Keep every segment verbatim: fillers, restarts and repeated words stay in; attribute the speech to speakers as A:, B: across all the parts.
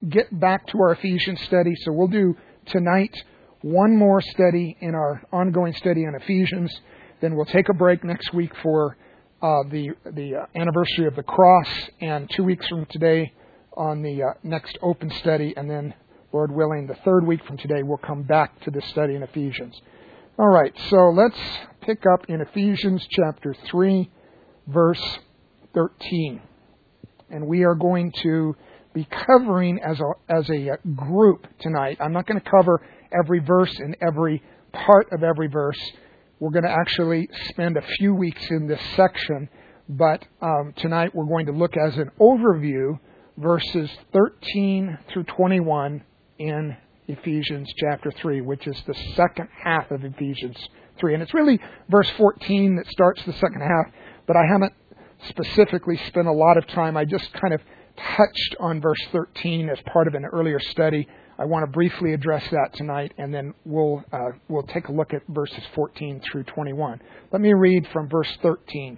A: get back to our Ephesians study. So we'll do tonight one more study in our ongoing study on Ephesians. Then we'll take a break next week for uh, the the uh, anniversary of the cross, and two weeks from today on the uh, next open study, and then, Lord willing, the third week from today we'll come back to this study in Ephesians. All right, so let's pick up in Ephesians chapter three, verse thirteen. And we are going to be covering as a as a group tonight. I'm not going to cover every verse and every part of every verse. We're going to actually spend a few weeks in this section, but um, tonight we're going to look as an overview verses thirteen through twenty-one in Ephesians chapter three, which is the second half of Ephesians three. And it's really verse fourteen that starts the second half, but I haven't specifically spent a lot of time. I just kind of touched on verse thirteen as part of an earlier study. I want to briefly address that tonight, and then we'll uh, we'll take a look at verses fourteen through twenty-one. Let me read from verse thirteen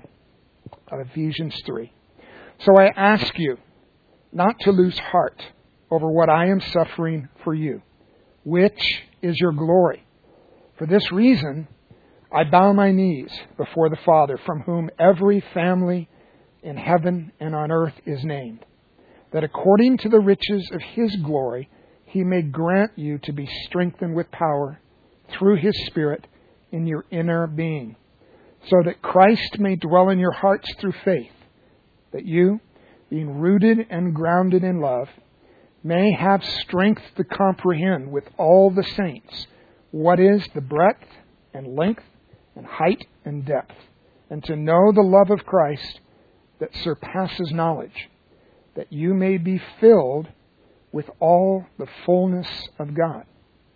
A: of Ephesians three. So I ask you not to lose heart over what I am suffering for you, which is your glory. For this reason, I bow my knees before the Father, from whom every family in heaven and on earth is named, that according to the riches of His glory, He may grant you to be strengthened with power through His Spirit in your inner being, so that Christ may dwell in your hearts through faith, that you, being rooted and grounded in love, may have strength to comprehend with all the saints what is the breadth and length and height and depth, and to know the love of Christ that surpasses knowledge, that you may be filled with all the fullness of God.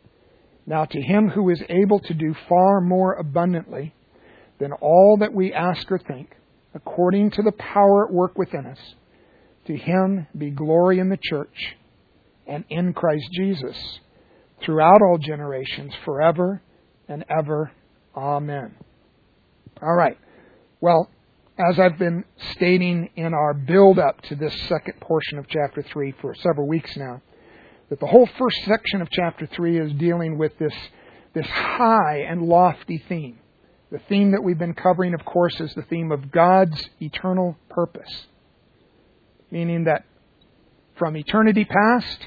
A: Now to Him who is able to do far more abundantly than all that we ask or think, according to the power at work within us, to Him be glory in the church and in Christ Jesus throughout all generations, forever and ever. Amen. All right. Well, as I've been stating in our build-up to this second portion of chapter three for several weeks now, that the whole first section of chapter three is dealing with this, this high and lofty theme. The theme that we've been covering, of course, is the theme of God's eternal purpose. Meaning that from eternity past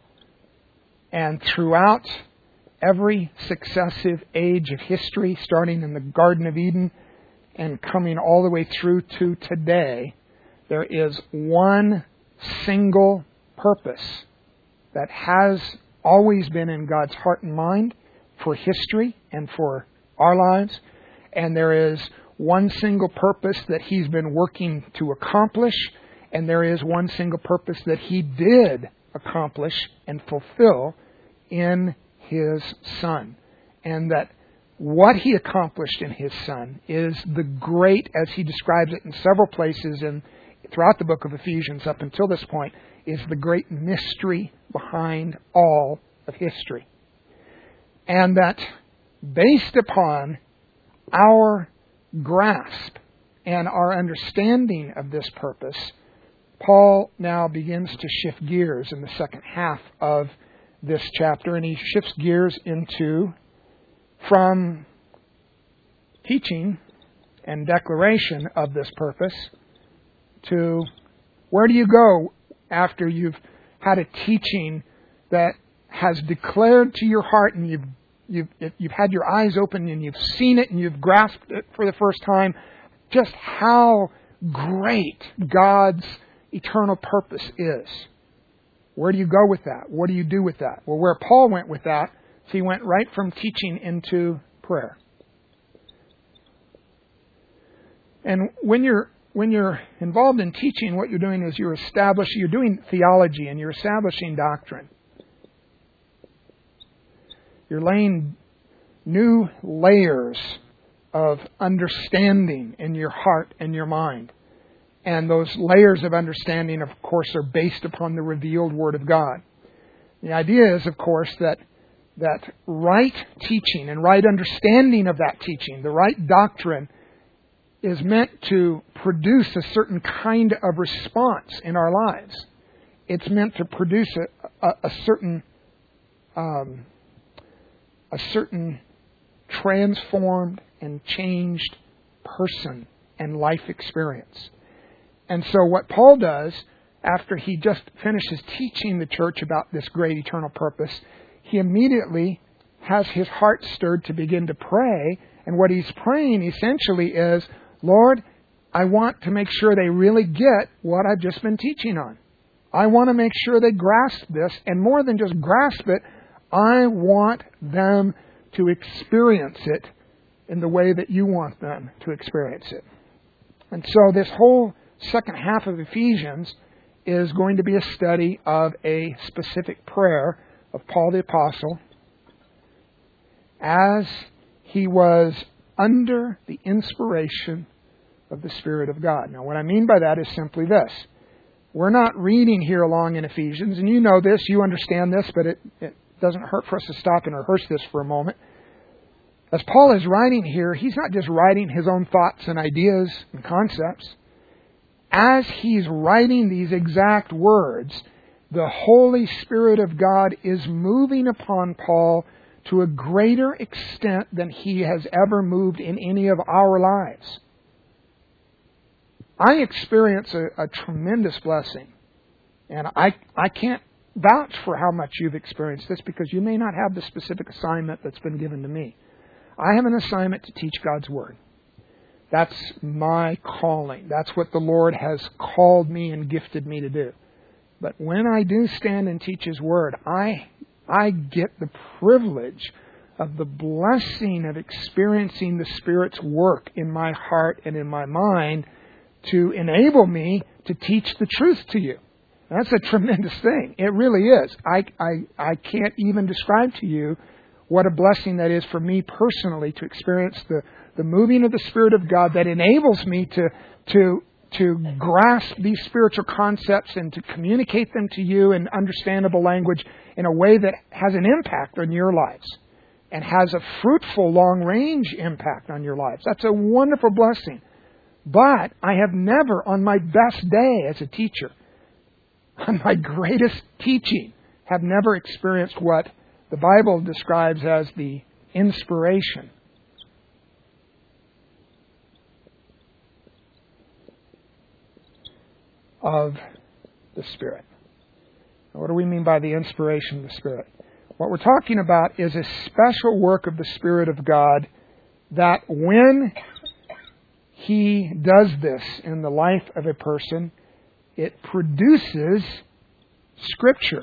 A: and throughout every successive age of history, starting in the Garden of Eden and coming all the way through to today, there is one single purpose that has always been in God's heart and mind for history and for our lives. And there is one single purpose that He's been working to accomplish. And there is one single purpose that He did accomplish and fulfill in His Son. And that what He accomplished in His Son is the great, as He describes it in several places in throughout the book of Ephesians up until this point, is the great mystery behind all of history. And that based upon our grasp and our understanding of this purpose, Paul now begins to shift gears in the second half of this chapter, and he shifts gears into from teaching and declaration of this purpose to where do you go after you've had a teaching that has declared to your heart and you've you've you've had your eyes open and you've seen it and you've grasped it for the first time, just how great God's eternal purpose is. Where do you go with that? What do you do with that? Well, where Paul went with that, he went right from teaching into prayer. And when you're when you're involved in teaching, what you're doing is you're establishing, you're doing theology and you're establishing doctrine. You're laying new layers of understanding in your heart and your mind. And those layers of understanding, of course, are based upon the revealed Word of God. The idea is, of course, that that right teaching and right understanding of that teaching, the right doctrine, is meant to produce a certain kind of response in our lives. it's meant to produce a, a, a certain um, a certain transformed and changed person and life experience. And so what Paul does, after he just finishes teaching the church about this great eternal purpose, he immediately has his heart stirred to begin to pray. And what he's praying essentially is, Lord, I want to make sure they really get what I've just been teaching on. I want to make sure they grasp this, and more than just grasp it, I want them to experience it in the way that you want them to experience it. And so this whole second half of Ephesians is going to be a study of a specific prayer of Paul the Apostle as he was under the inspiration of the Spirit of God. Now, what I mean by that is simply this. We're not reading here along in Ephesians, and you know this, you understand this, but it, it doesn't hurt for us to stop and rehearse this for a moment. As Paul is writing here, he's not just writing his own thoughts and ideas and concepts. As he's writing these exact words, the Holy Spirit of God is moving upon Paul to a greater extent than he has ever moved in any of our lives. I experience a, a tremendous blessing. And I, I can't vouch for how much you've experienced this because you may not have the specific assignment that's been given to me. I have an assignment to teach God's Word. That's my calling. That's what the Lord has called me and gifted me to do. But when I do stand and teach His Word, I, I get the privilege of the blessing of experiencing the Spirit's work in my heart and in my mind to enable me to teach the truth to you. That's a tremendous thing. It really is. I, I, I can't even describe to you what a blessing that is for me personally to experience the, the moving of the Spirit of God that enables me to, to, to grasp these spiritual concepts and to communicate them to you in understandable language in a way that has an impact on your lives and has a fruitful long-range impact on your lives. That's a wonderful blessing. But I have never, on my best day as a teacher, on my greatest teaching, have never experienced what the Bible describes as the inspiration of the Spirit. Now, what do we mean by the inspiration of the Spirit? What we're talking about is a special work of the Spirit of God that when He does this in the life of a person, it produces Scripture.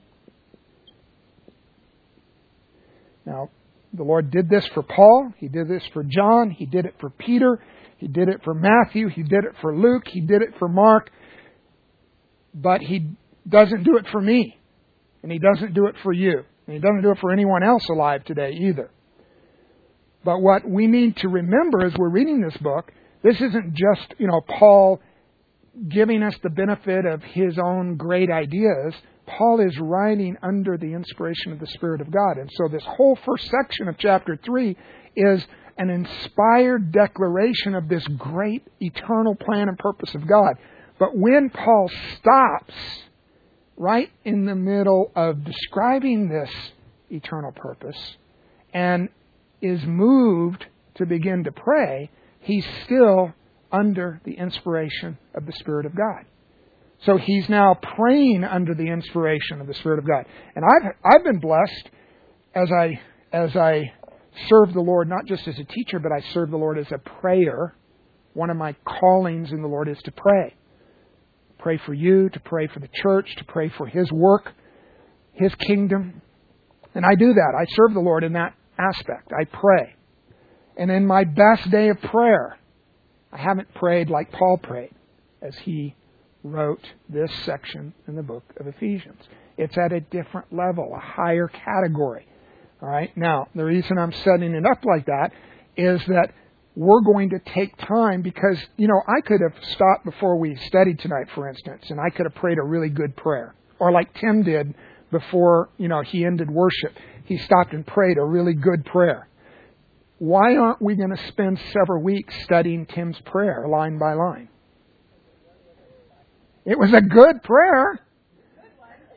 A: Now, the Lord did this for Paul. He did this for John. He did it for Peter. He did it for Matthew. He did it for Luke. He did it for Mark. But He doesn't do it for me. And He doesn't do it for you. And He doesn't do it for anyone else alive today either. But what we need to remember as we're reading this book, this isn't just, you know, Paul giving us the benefit of his own great ideas. Paul is writing under the inspiration of the Spirit of God. And so this whole first section of chapter three is an inspired declaration of this great eternal plan and purpose of God. But when Paul stops right in the middle of describing this eternal purpose and is moved to begin to pray, he's still under the inspiration of the Spirit of God. So he's now praying under the inspiration of the Spirit of God. And I've I've been blessed as I as I serve the Lord, not just as a teacher, but I serve the Lord as a prayer. One of my callings in the Lord is to pray. Pray for you, to pray for the church, to pray for His work, His kingdom. And I do that. I serve the Lord in that aspect. I pray. And in my best day of prayer, I haven't prayed like Paul prayed as he wrote this section in the book of Ephesians. It's at a different level, a higher category. All right. Now, the reason I'm setting it up like that is that we're going to take time because, you know, I could have stopped before we studied tonight, for instance, and I could have prayed a really good prayer. Or like Tim did before, you know, he ended worship. He stopped and prayed a really good prayer. Why aren't we going to spend several weeks studying Tim's prayer line by line? It was a good prayer.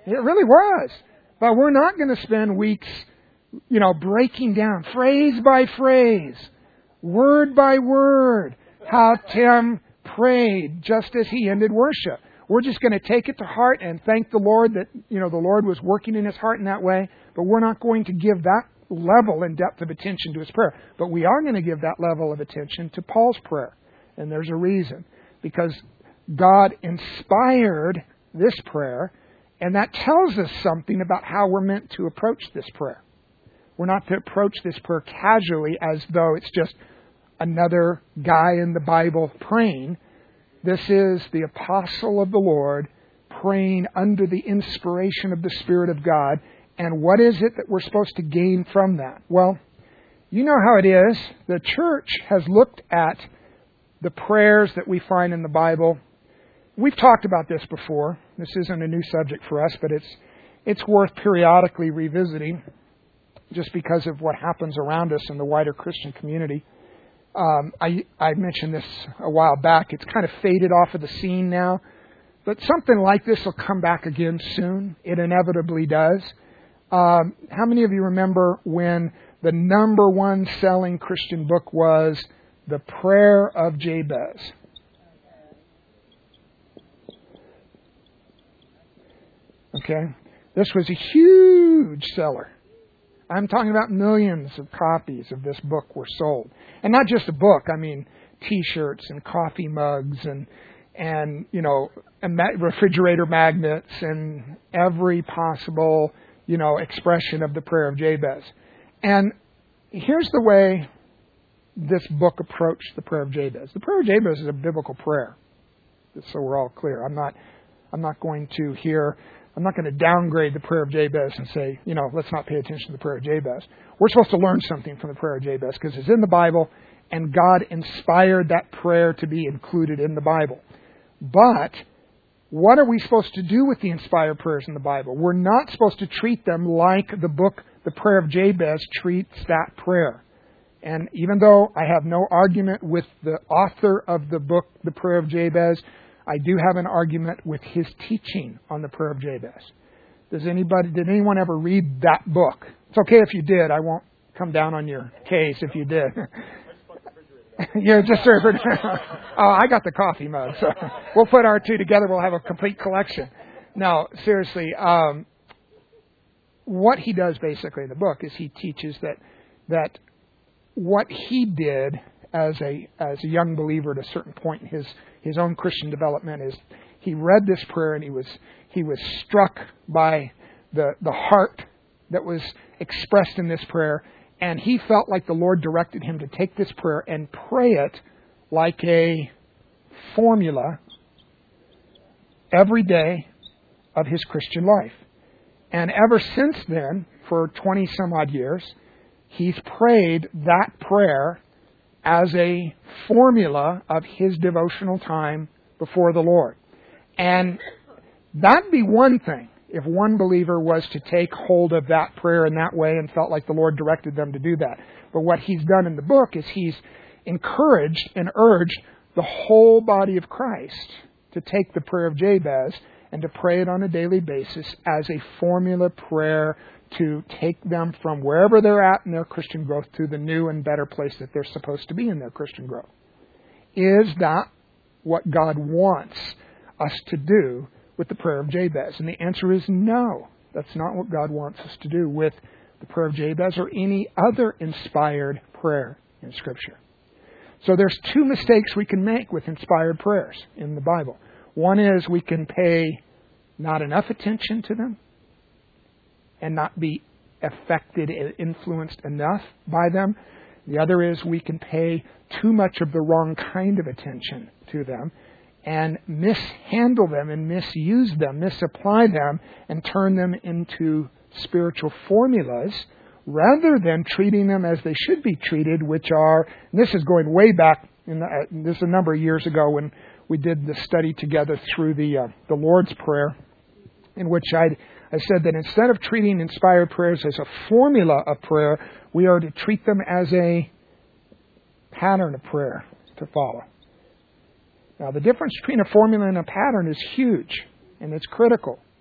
A: It really was. But we're not going to spend weeks, you know, breaking down phrase by phrase, word by word, how Tim prayed just as he ended worship. We're just going to take it to heart and thank the Lord that, you know, the Lord was working in his heart in that way. But we're not going to give that level and depth of attention to his prayer. But we are going to give that level of attention to Paul's prayer. And there's a reason. Because God inspired this prayer, and that tells us something about how we're meant to approach this prayer. We're not to approach this prayer casually as though it's just another guy in the Bible praying. This is the apostle of the Lord praying under the inspiration of the Spirit of God. And what is it that we're supposed to gain from that? Well, you know how it is. The church has looked at the prayers that we find in the Bible. We've talked about this before. This isn't a new subject for us, but it's it's worth periodically revisiting just because of what happens around us in the wider Christian community. Um, I, I mentioned this a while back. It's kind of faded off of the scene now. But something like this will come back again soon. It inevitably does. Um, how many of you remember when the number one selling Christian book was The Prayer of Jabez? Okay. This was a huge seller. I'm talking about millions of copies of this book were sold. And not just a book, I mean T-shirts and coffee mugs and, and you know, refrigerator magnets and every possible, you know, expression of the Prayer of Jabez. And here's the way this book approached the Prayer of Jabez. The Prayer of Jabez is a biblical prayer. Just so we're all clear. I'm not, I'm not going to hear... I'm not going to downgrade the Prayer of Jabez and say, you know, let's not pay attention to the Prayer of Jabez. We're supposed to learn something from the Prayer of Jabez because it's in the Bible and God inspired that prayer to be included in the Bible. But what are we supposed to do with the inspired prayers in the Bible? We're not supposed to treat them like the book, the Prayer of Jabez, treats that prayer. And even though I have no argument with the author of the book, The Prayer of Jabez, I do have an argument with his teaching on the Prayer of Jabez. Does anybody, did anyone ever read that book? It's okay if you did. I won't come down on your case if you did. Yeah, just serve it. Oh, I got the coffee mug, so we'll put our two together. We'll have a complete collection. No, seriously, um, what he does basically in the book is he teaches that that what he did as a as a young believer at a certain point in his his own Christian development is he read this prayer and he was he was struck by the the heart that was expressed in this prayer, and he felt like the Lord directed him to take this prayer and pray it like a formula every day of his Christian life. And ever since then, for twenty some odd years, he's prayed that prayer as a formula of his devotional time before the Lord. And that'd be one thing if one believer was to take hold of that prayer in that way and felt like the Lord directed them to do that. But what he's done in the book is he's encouraged and urged the whole body of Christ to take the Prayer of Jabez and to pray it on a daily basis as a formula prayer to take them from wherever they're at in their Christian growth to the new and better place that they're supposed to be in their Christian growth. Is that what God wants us to do with the Prayer of Jabez? And the answer is no. That's not what God wants us to do with the Prayer of Jabez or any other inspired prayer in Scripture. So there's two mistakes we can make with inspired prayers in the Bible. One is we can pay not enough attention to them and not be affected and influenced enough by them. The other is we can pay too much of the wrong kind of attention to them and mishandle them and misuse them, misapply them, and turn them into spiritual formulas rather than treating them as they should be treated, which are, and this is going way back, in the, uh, this is a number of years ago when we did the study together through the uh, the Lord's Prayer, in which I I said that instead of treating inspired prayers as a formula of prayer, we are to treat them as a pattern of prayer to follow. Now, the difference between a formula and a pattern is huge, and it's critical.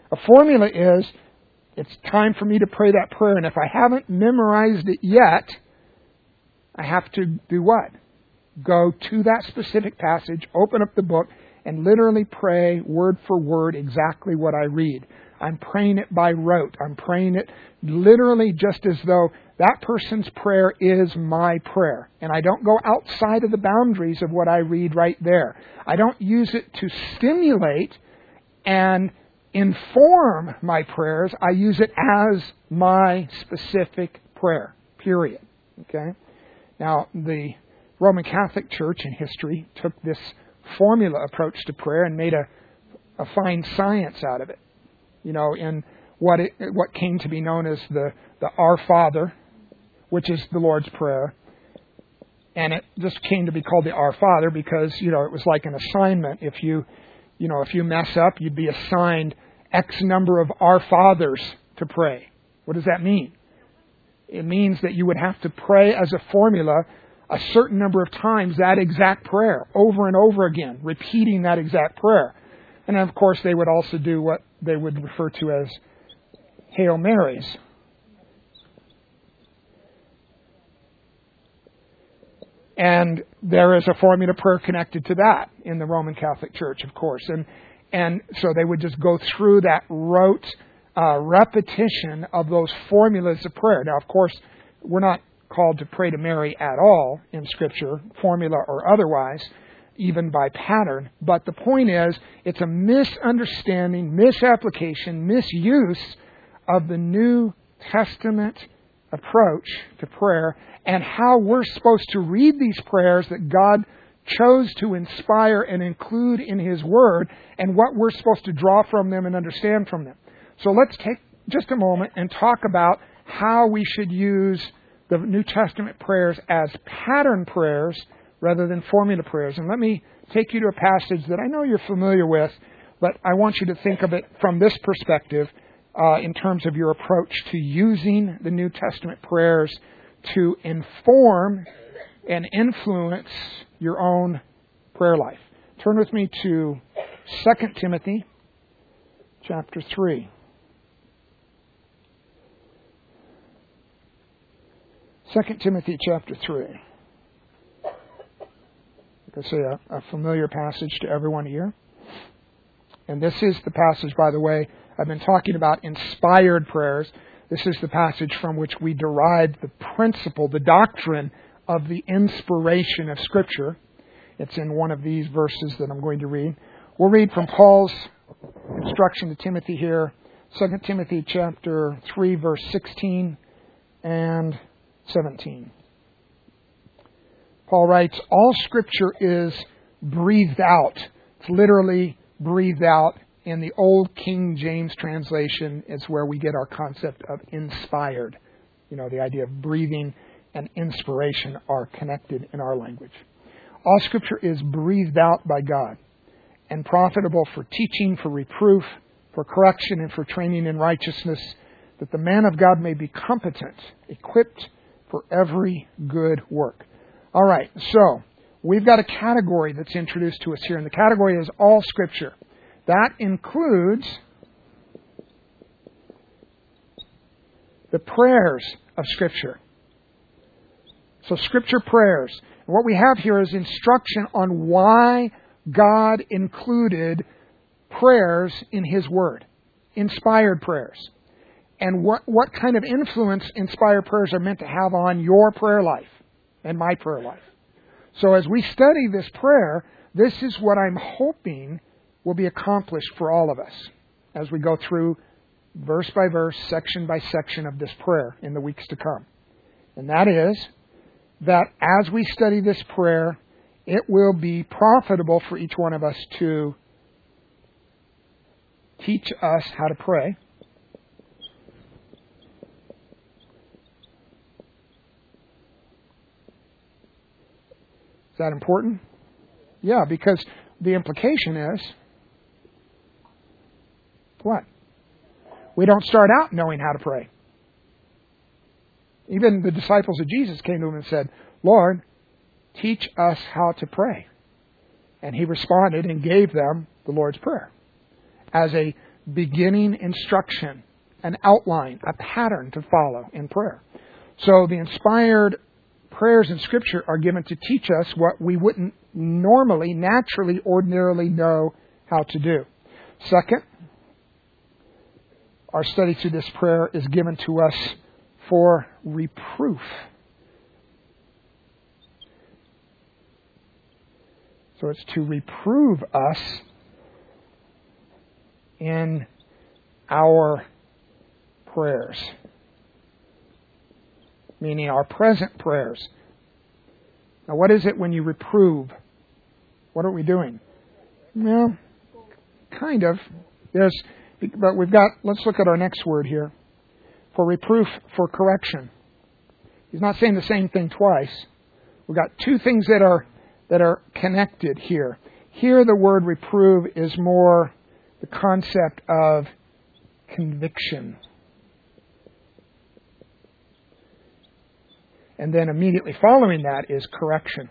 A: A formula is, it's time for me to pray that prayer, and if I haven't memorized it yet, I have to do what? Go to that specific passage, open up the book, and literally pray word for word exactly what I read. I'm praying it by rote. I'm praying it literally just as though that person's prayer is my prayer. And I don't go outside of the boundaries of what I read right there. I don't use it to stimulate and inform my prayers. I use it as my specific prayer, period. Okay? Now, the Roman Catholic Church in history took this formula approach to prayer and made a, a fine science out of it. You know, in what it, what came to be known as the, the Our Father, which is the Lord's Prayer. And it just came to be called the Our Father because, you know, it was like an assignment. If you, you know, if you mess up, you'd be assigned X number of Our Fathers to pray. What does that mean? It means that you would have to pray as a formula a certain number of times that exact prayer, over and over again, repeating that exact prayer. And of course, they would also do what they would refer to as Hail Marys. And there is a formula prayer connected to that in the Roman Catholic Church, of course. And and so they would just go through that rote uh, repetition of those formulas of prayer. Now, of course, we're not called to pray to Mary at all in Scripture, formula or otherwise, even by pattern. But the point is, it's a misunderstanding, misapplication, misuse of the New Testament approach to prayer and how we're supposed to read these prayers that God chose to inspire and include in His Word and what we're supposed to draw from them and understand from them. So let's take just a moment and talk about how we should use the New Testament prayers as pattern prayers rather than formula prayers. And let me take you to a passage that I know you're familiar with, but I want you to think of it from this perspective uh, in terms of your approach to using the New Testament prayers to inform and influence your own prayer life. Turn with me to Second Timothy chapter three. Second Timothy chapter three. Like I say, a, a familiar passage to everyone here. And this is the passage, by the way, I've been talking about inspired prayers. This is the passage from which we derive the principle, the doctrine of the inspiration of Scripture. It's in one of these verses that I'm going to read. We'll read from Paul's instruction to Timothy here, Second Timothy chapter three, verse sixteen and seventeen. Paul writes, all Scripture is breathed out. It's literally breathed out. In the old King James translation is where we get our concept of inspired. You know, the idea of breathing and inspiration are connected in our language. All Scripture is breathed out by God and profitable for teaching, for reproof, for correction, and for training in righteousness, that the man of God may be competent, equipped for every good work. All right, so we've got a category that's introduced to us here, and the category is all Scripture. That includes the prayers of Scripture. So Scripture prayers. And what we have here is instruction on why God included prayers in His Word. Inspired prayers. And what, what kind of influence inspired prayers are meant to have on your prayer life and my prayer life. So as we study this prayer, this is what I'm hoping will be accomplished for all of us as we go through verse by verse, section by section of this prayer in the weeks to come. And that is that as we study this prayer, it will be profitable for each one of us to teach us how to pray. Is that important? Yeah, because the implication is, what? We don't start out knowing how to pray. Even the disciples of Jesus came to Him and said, Lord, teach us how to pray. And He responded and gave them the Lord's Prayer as a beginning instruction, an outline, a pattern to follow in prayer. So the inspired prayers in Scripture are given to teach us what we wouldn't normally, naturally, ordinarily know how to do. Second, our study through this prayer is given to us for reproof. So it's to reprove us in our prayers, meaning our present prayers. Now, what is it when you reprove? What are we doing? Well, kind of. There's, but we've got, let's look at our next word here. For reproof, for correction. He's not saying the same thing twice. We've got two things that are that are connected here. Here the word reprove is more the concept of conviction. And then immediately following that is correction.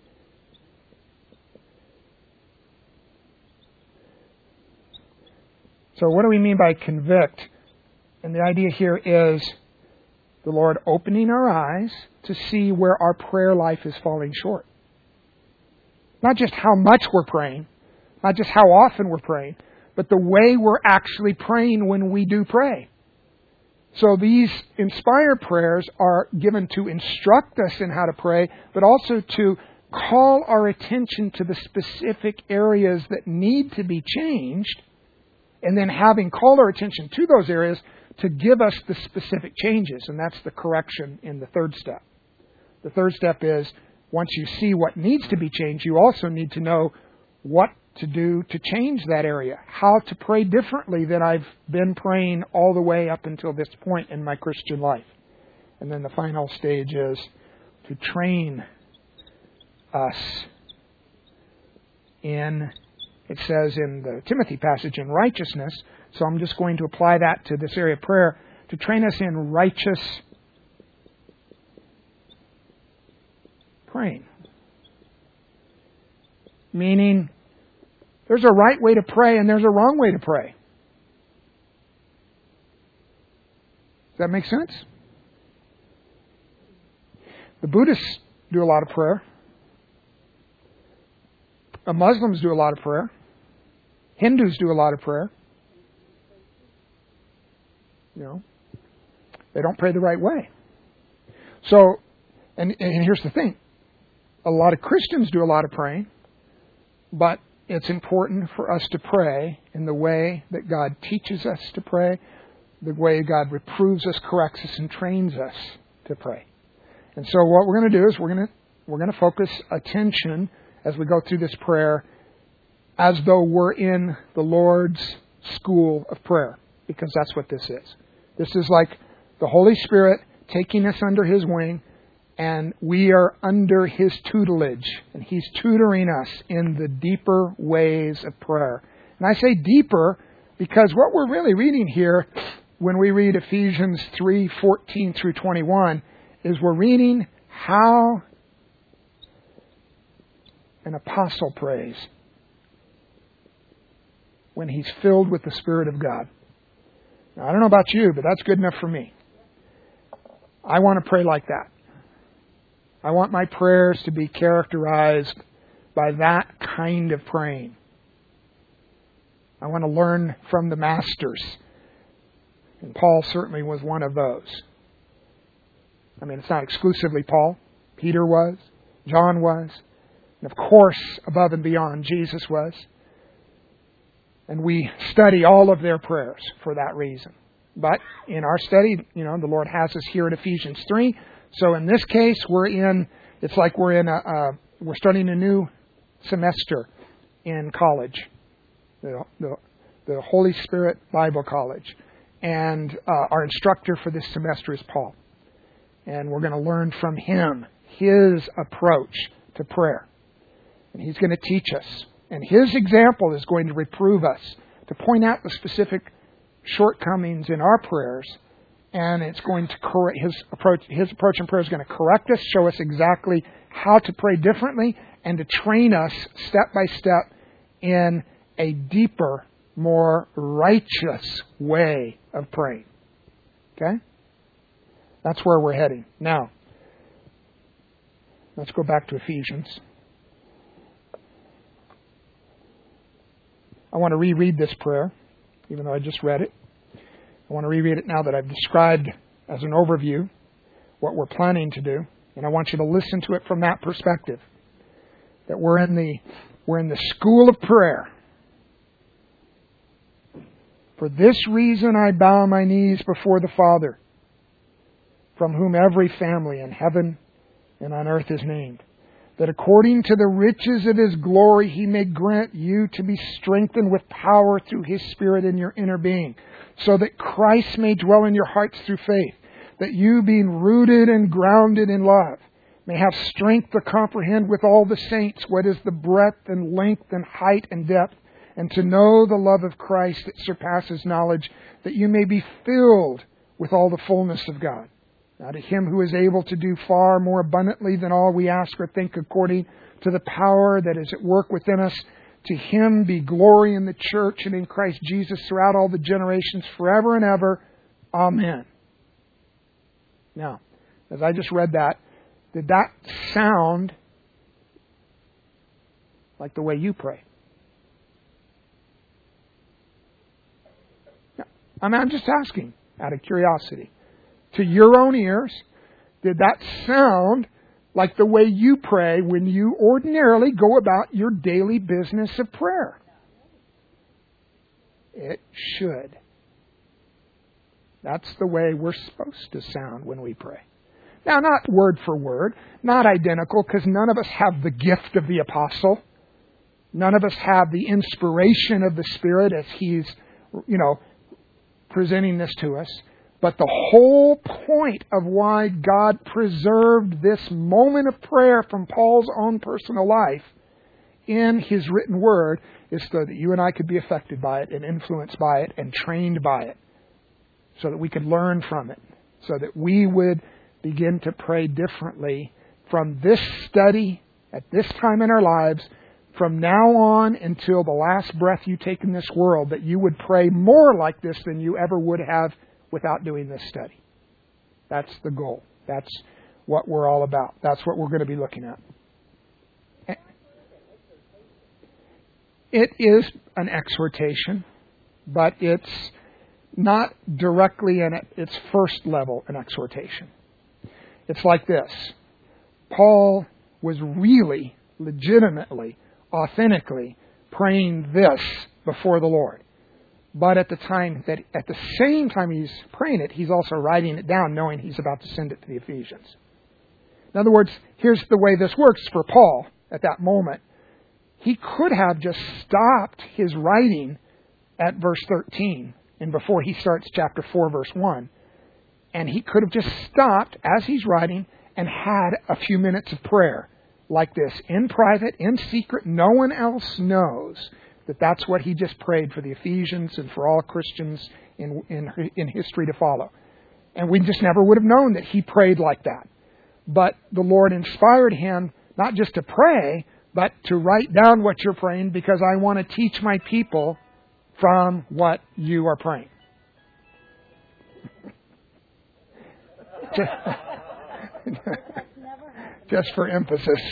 A: So what do we mean by convict? And the idea here is the Lord opening our eyes to see where our prayer life is falling short. Not just how much we're praying, not just how often we're praying, but the way we're actually praying when we do pray. So these inspired prayers are given to instruct us in how to pray, but also to call our attention to the specific areas that need to be changed, and then having called our attention to those areas, to give us the specific changes. And that's the correction in the third step. The third step is, once you see what needs to be changed, you also need to know what to do to change that area. How to pray differently than I've been praying all the way up until this point in my Christian life. And then the final stage is to train us in, it says in the Timothy passage, in righteousness. So I'm just going to apply that to this area of prayer, to train us in righteous praying. Meaning, there's a right way to pray and there's a wrong way to pray. Does that make sense? The Buddhists do a lot of prayer. The Muslims do a lot of prayer. Hindus do a lot of prayer. You know, they don't pray the right way. So, and, and here's the thing. A lot of Christians do a lot of praying, but it's important for us to pray in the way that God teaches us to pray, the way God reproves us, corrects us, and trains us to pray. And so what we're going to do is we're going to we're going to focus attention as we go through this prayer as though we're in the Lord's school of prayer, because that's what this is. This is like the Holy Spirit taking us under His wing, and we are under His tutelage, and He's tutoring us in the deeper ways of prayer. And I say deeper because what we're really reading here when we read Ephesians three fourteen through twenty-one is we're reading how an apostle prays when he's filled with the Spirit of God. Now, I don't know about you, but that's good enough for me. I want to pray like that. I want my prayers to be characterized by that kind of praying. I want to learn from the masters. And Paul certainly was one of those. I mean, it's not exclusively Paul. Peter was. John was. And of course, above and beyond, Jesus was. And we study all of their prayers for that reason. But in our study, you know, the Lord has us here at Ephesians three. So in this case, we're in, it's like we're in a, uh, we're starting a new semester in college. The, the, the Holy Spirit Bible College. And uh, our instructor for this semester is Paul. And we're going to learn from him, his approach to prayer. And he's going to teach us. And his example is going to reprove us, to point out the specific shortcomings in our prayers. And it's going to correct his approach. His approach in prayer is going to correct us, show us exactly how to pray differently, and to train us step by step in a deeper, more righteous way of praying. Okay? That's where we're heading. Now, let's go back to Ephesians. I want to reread this prayer, even though I just read it. I want to reread it now that I've described as an overview what we're planning to do. And I want you to listen to it from that perspective. That we're in the we're in the school of prayer. For this reason I bow my knees before the Father, from whom every family in heaven and on earth is named, that according to the riches of His glory He may grant you to be strengthened with power through His Spirit in your inner being, so that Christ may dwell in your hearts through faith, that you, being rooted and grounded in love, may have strength to comprehend with all the saints what is the breadth and length and height and depth, and to know the love of Christ that surpasses knowledge, that you may be filled with all the fullness of God. Now to Him who is able to do far more abundantly than all we ask or think, according to the power that is at work within us, to Him be glory in the church and in Christ Jesus throughout all the generations, forever and ever. Amen. Now, as I just read that, did that sound like the way you pray? I mean, I'm just asking out of curiosity. To your own ears, did that sound like the way you pray when you ordinarily go about your daily business of prayer? It should. That's the way we're supposed to sound when we pray. Now, not word for word, not identical, because none of us have the gift of the apostle. None of us have the inspiration of the Spirit as He's, you know, presenting this to us. But the whole point of why God preserved this moment of prayer from Paul's own personal life in His written Word is so that you and I could be affected by it and influenced by it and trained by it, so that we could learn from it, so that we would begin to pray differently from this study at this time in our lives, from now on until the last breath you take in this world, that you would pray more like this than you ever would have without doing this study. That's the goal. That's what we're all about. That's what we're going to be looking at. It is an exhortation, but it's not directly in its first level an exhortation. It's like this. Paul was really, legitimately, authentically praying this before the Lord. But at the time that, at the same time he's praying it, he's also writing it down, knowing he's about to send it to the Ephesians. In other words, here's the way this works for Paul at that moment. He could have just stopped his writing at verse thirteen, and before he starts chapter four, verse one. And he could have just stopped as he's writing and had a few minutes of prayer like this, in private, in secret. No one else knows that that's what he just prayed for the Ephesians and for all Christians in, in, in history to follow. And we just never would have known that he prayed like that. But the Lord inspired him not just to pray, but to write down what you're praying, because I want to teach my people from what you are praying. Just, just for emphasis.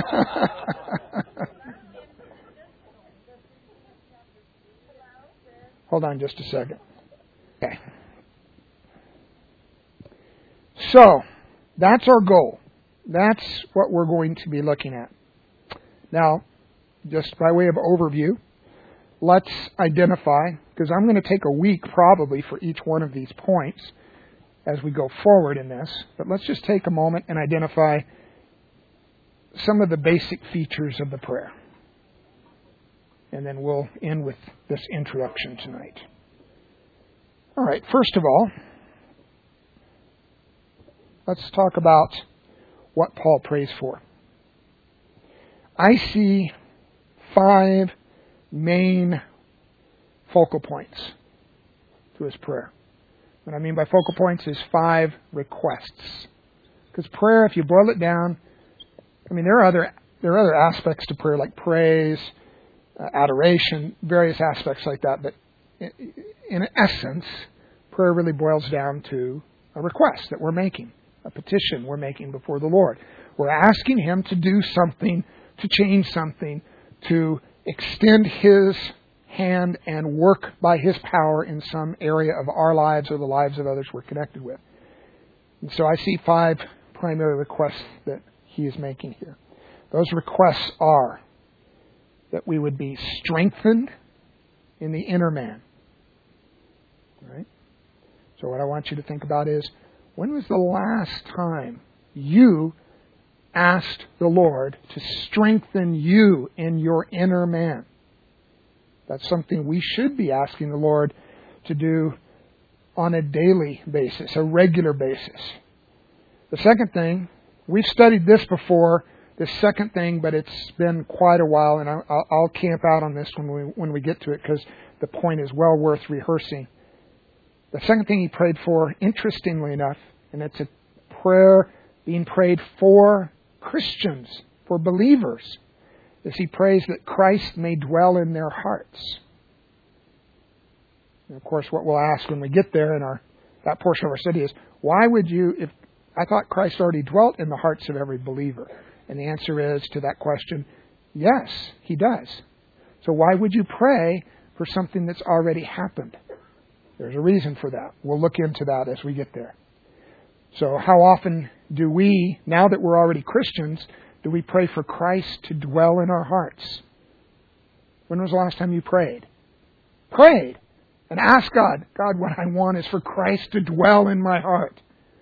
A: Hold on just a second. Okay. So, that's our goal. That's what we're going to be looking at. Now, just by way of overview, let's identify, because I'm going to take a week probably for each one of these points as we go forward in this, but let's just take a moment and identify some of the basic features of the prayer. And then we'll end with this introduction tonight. All right, first of all, let's talk about what Paul prays for. I see five main focal points to his prayer. What I mean by focal points is five requests. Because prayer, if you boil it down, I mean, there are other there are other aspects to prayer, like praise, uh, adoration, various aspects like that. But in, in essence, prayer really boils down to a request that we're making, a petition we're making before the Lord. We're asking Him to do something, to change something, to extend His hand and work by His power in some area of our lives or the lives of others we're connected with. And so I see five primary requests that He is making here. Those requests are that we would be strengthened in the inner man. Right? So what I want you to think about is, when was the last time you asked the Lord to strengthen you in your inner man? That's something we should be asking the Lord to do on a daily basis, a regular basis. The second thing, we've studied this before, this second thing, but it's been quite a while, and I'll, I'll camp out on this when we when we get to it, because the point is well worth rehearsing. The second thing he prayed for, interestingly enough, and it's a prayer being prayed for Christians, for believers, is he prays that Christ may dwell in their hearts. And of course, what we'll ask when we get there in our that portion of our study is, why would you, if I thought Christ already dwelt in the hearts of every believer? And the answer is to that question, yes, He does. So why would you pray for something that's already happened? There's a reason for that. We'll look into that as we get there. So how often do we, now that we're already Christians, do we pray for Christ to dwell in our hearts? When was the last time you prayed? Prayed. And asked God, God, what I want is for Christ to dwell in my heart.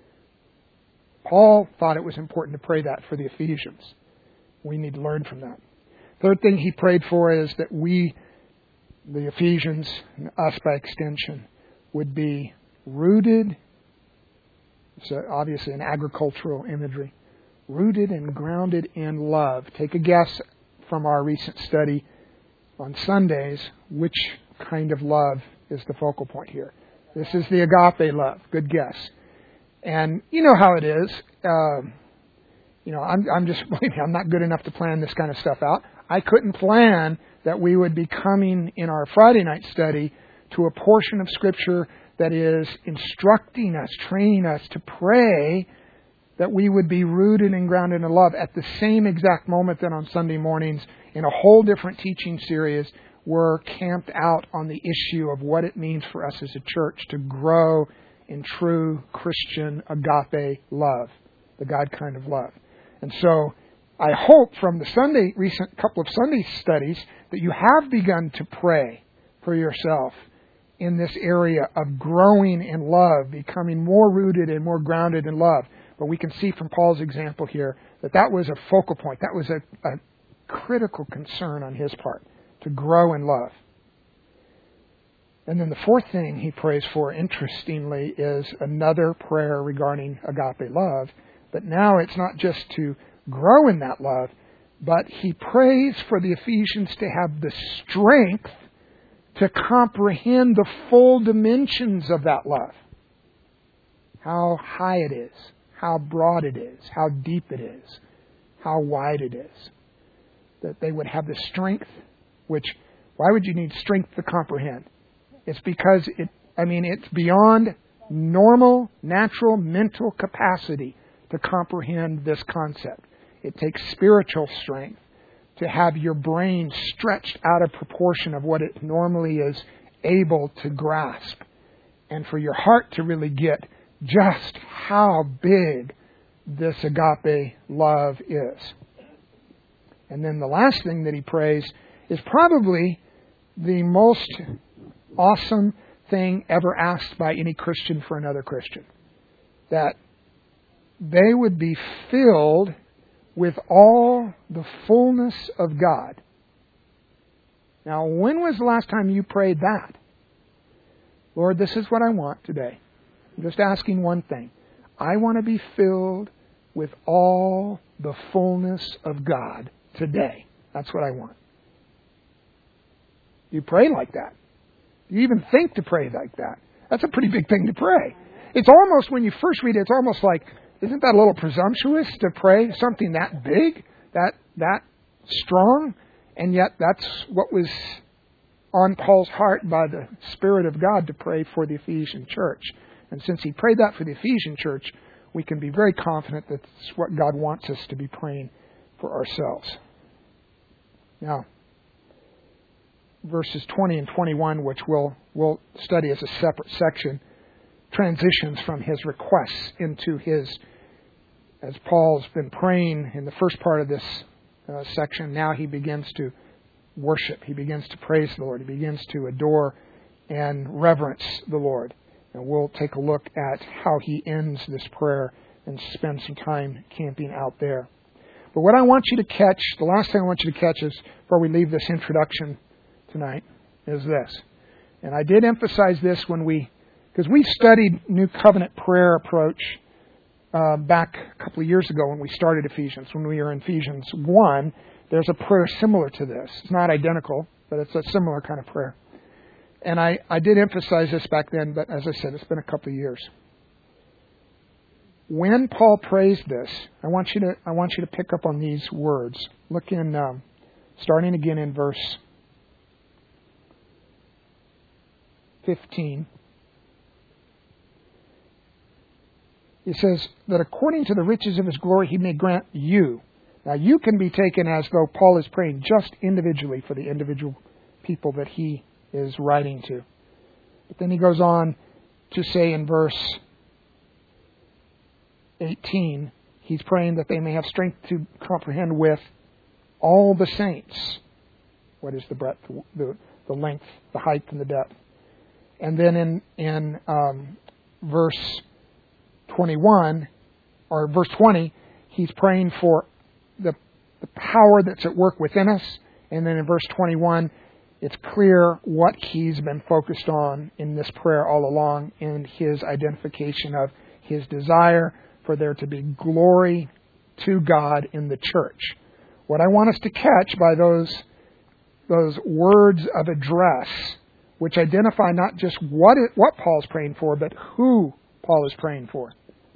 A: Paul thought it was important to pray that for the Ephesians. We need to learn from that. Third thing he prayed for is that we, the Ephesians, and us by extension, would be rooted, it's obviously an agricultural imagery, rooted and grounded in love. Take a guess from our recent study on Sundays, which kind of love is the focal point here. This is the agape love. Good guess. And you know how it is. Uh, you know, I'm, I'm just, believe me, I'm not good enough to plan this kind of stuff out. I couldn't plan that we would be coming in our Friday night study to a portion of Scripture that is instructing us, training us to pray that we would be rooted and grounded in love at the same exact moment that on Sunday mornings, in a whole different teaching series, we're camped out on the issue of what it means for us as a church to grow in true Christian agape love, the God kind of love. And so I hope from the Sunday recent couple of Sunday studies that you have begun to pray for yourself in this area of growing in love, becoming more rooted and more grounded in love. But we can see from Paul's example here that that was a focal point. That was a, a critical concern on his part, to grow in love. And then the fourth thing he prays for, interestingly, is another prayer regarding agape love. But now it's not just to grow in that love, but he prays for the Ephesians to have the strength to comprehend the full dimensions of that love. How high it is, how broad it is, how deep it is, how wide it is. That they would have the strength, which, why would you need strength to comprehend? It's because it, I mean, it's beyond normal, natural, mental capacity to comprehend this concept. It takes spiritual strength to have your brain stretched out of proportion of what it normally is able to grasp. And for your heart to really get just how big this agape love is. And then the last thing that he prays is probably the most awesome thing ever asked by any Christian for another Christian. That they would be filled with all the fullness of God. Now, when was the last time you prayed that? Lord, this is what I want today. I'm just asking one thing. I want to be filled with all the fullness of God today. That's what I want. You pray like that. You even think to pray like that. That's a pretty big thing to pray. It's almost, when you first read it, it's almost like, isn't that a little presumptuous to pray something that big, that that strong? And yet that's what was on Paul's heart by the Spirit of God to pray for the Ephesian church. And since he prayed that for the Ephesian church, we can be very confident that it's what God wants us to be praying for ourselves. Now, verses twenty and twenty-one, which we'll, we'll study as a separate section, transitions from his requests into his, as Paul's been praying in the first part of this uh, section, now he begins to worship. He begins to praise the Lord. He begins to adore and reverence the Lord. And we'll take a look at how he ends this prayer and spend some time camping out there. But what I want you to catch, the last thing I want you to catch is, before we leave this introduction tonight, is this. And I did emphasize this when we, because we studied New Covenant prayer approach uh, back a couple of years ago when we started Ephesians. When we were in Ephesians one, there's a prayer similar to this. It's not identical, but it's a similar kind of prayer. And I, I did emphasize this back then, but as I said, it's been a couple of years. When Paul prays this, I want you to I want you to pick up on these words. Look in, um, starting again in verse fifteen. He says that according to the riches of his glory, he may grant you. Now, you can be taken as though Paul is praying just individually for the individual people that he is writing to. But then he goes on to say in verse eighteen, he's praying that they may have strength to comprehend with all the saints what is the breadth, the, the length, the height, and the depth. And then in, in um, verse twenty-one, or verse twenty, he's praying for the, the power that's at work within us. And then in verse twenty-one, it's clear what he's been focused on in this prayer all along in his identification of his desire for there to be glory to God in the church. What I want us to catch by those, those words of address, which identify not just what it, what Paul's praying for, but who Paul is praying for.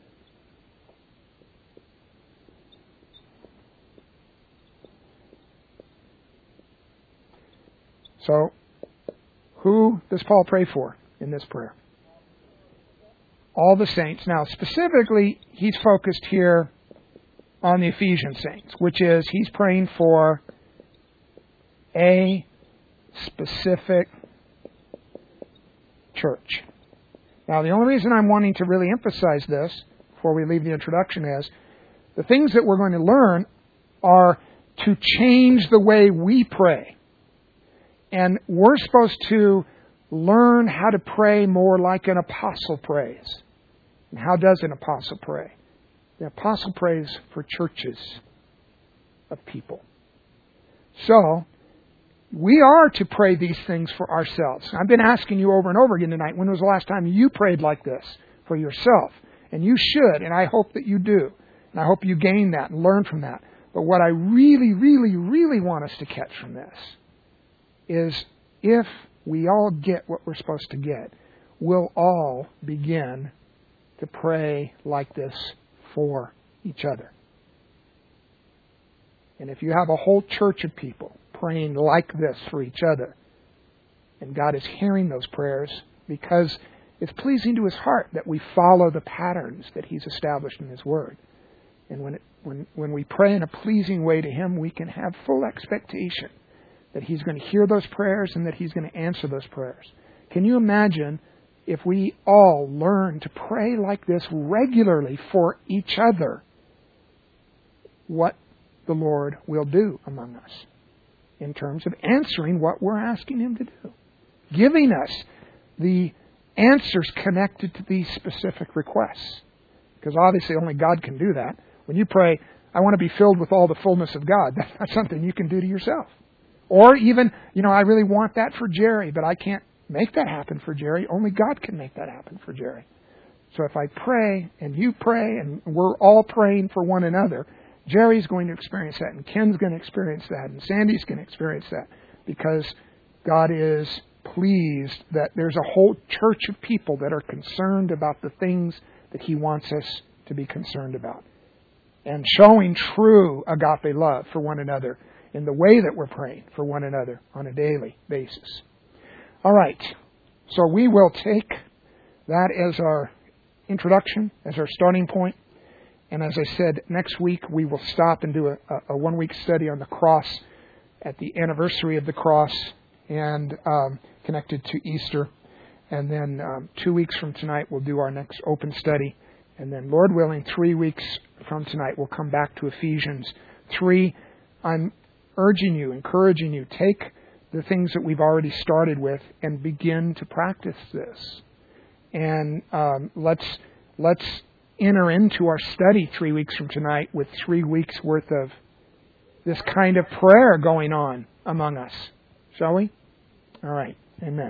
A: So, who does Paul pray for in this prayer? All the saints. Now, specifically, he's focused here on the Ephesian saints, which is he's praying for a specific church. Now, the only reason I'm wanting to really emphasize this before we leave the introduction is the things that we're going to learn are to change the way we pray. And we're supposed to learn how to pray more like an apostle prays. And how does an apostle pray? The apostle prays for churches of people. So, we are to pray these things for ourselves. I've been asking you over and over again tonight, when was the last time you prayed like this for yourself? And you should, and I hope that you do. And I hope you gain that and learn from that. But what I really, really, really want us to catch from this is if we all get what we're supposed to get, we'll all begin to pray like this for each other. And if you have a whole church of people praying like this for each other, and God is hearing those prayers because it's pleasing to His heart that we follow the patterns that He's established in His Word. And when, it, when, when we pray in a pleasing way to Him, we can have full expectation that He's going to hear those prayers and that He's going to answer those prayers. Can you imagine if we all learn to pray like this regularly for each other, what the Lord will do among us in terms of answering what we're asking Him to do, giving us the answers connected to these specific requests. Because obviously only God can do that. When you pray, I want to be filled with all the fullness of God, that's not something you can do to yourself. Or even, you know, I really want that for Jerry, but I can't make that happen for Jerry. Only God can make that happen for Jerry. So if I pray and you pray and we're all praying for one another, Jerry's going to experience that and Ken's going to experience that and Sandy's going to experience that because God is pleased that there's a whole church of people that are concerned about the things that He wants us to be concerned about. And showing true agape love for one another in the way that we're praying for one another on a daily basis. All right. So we will take that as our introduction, as our starting point. And as I said, next week we will stop and do a, a one-week study on the cross at the anniversary of the cross and um, connected to Easter. And then um, two weeks from tonight we'll do our next open study. And then, Lord willing, three weeks from tonight we'll come back to Ephesians three. I'm urging you, encouraging you, take the things that we've already started with and begin to practice this. And um, let's let's enter into our study three weeks from tonight with three weeks worth of this kind of prayer going on among us. Shall we? All right. Amen.